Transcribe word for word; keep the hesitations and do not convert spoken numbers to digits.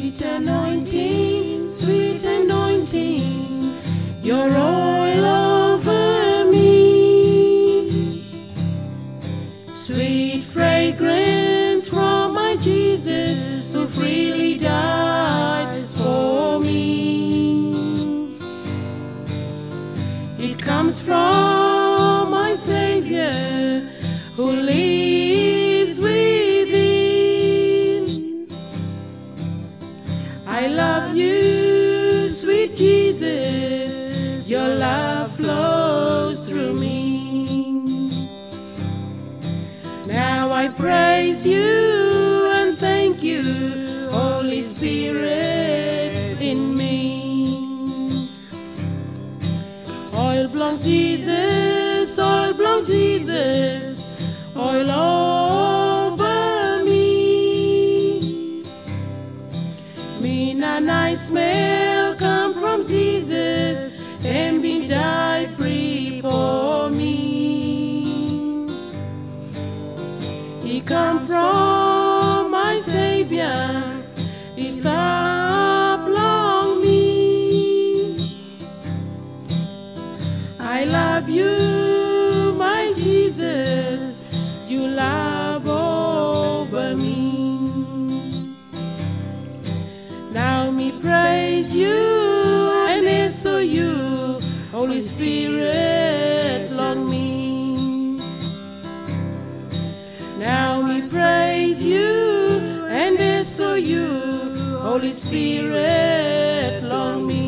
Sweet anointing, sweet anointing, your oil over me. Sweet fragrance from my Jesus who freely died for me. It comes from my Savior who lives within. I love you, sweet Jesus, your love flows through me. Now I praise you and thank you, Holy Spirit in me. Oil belongs Jesus, oil belongs Jesus, oil over me. Me na nice smell come from Jesus, and be died free for me. He come from my Savior, he stop long me. I love you, my Jesus, you love over me. Now me praise you, and it's so you, Holy Spirit, long me. Now me praise you, and it's so you, Holy Spirit, long me.